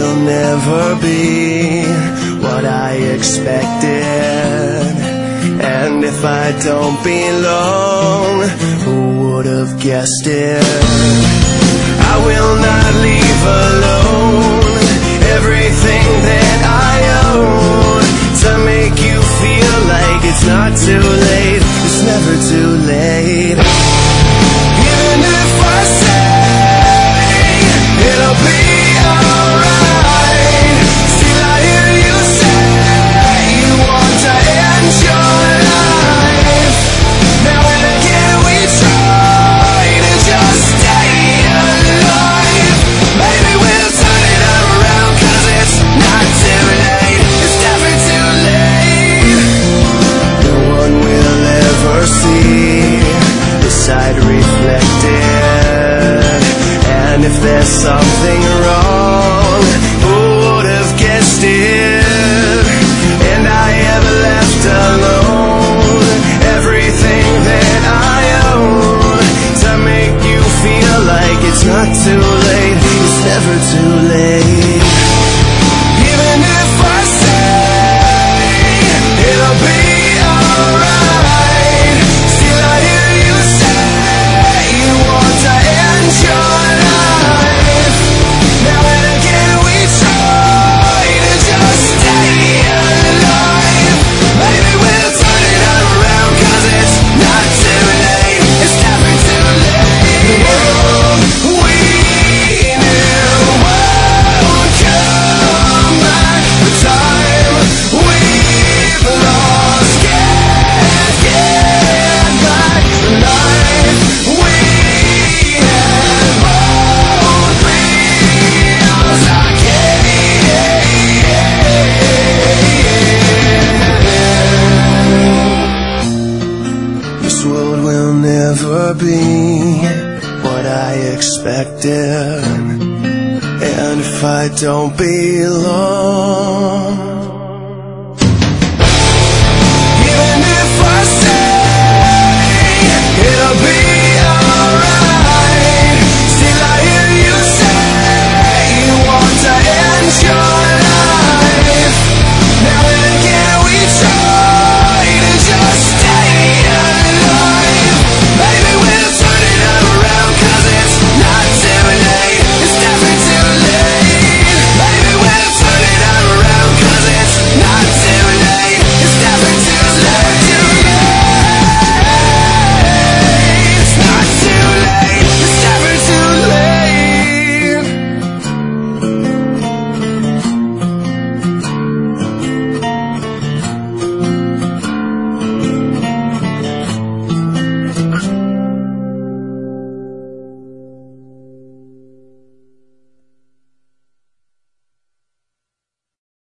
will never be what I expected. And if I don't belong, who would have guessed it? I will not leave alone everything that I own to make you feel like it's not too late. It's never too late. Even if I say it'll be alright, still I hear you say you want to end your life. Now and again we try to just stay alive. Maybe we'll turn it around, 'cause it's not too late. It's never too late. No one will ever see the side reflected. And if there's something wrong, who would have guessed it? And I have left alone everything that I own to make you feel like it's not too late. It's never too late. Even if I say it'll be alright, still I hear you say you want to end your life. Now and again we try to just stay alive. Maybe we'll turn it around, 'cause it's not too late. It's never too late. The world we knew won't come back. The time we've lost can't get back. The life we had both feels again. This world will never be what I expected. And if I don't belong,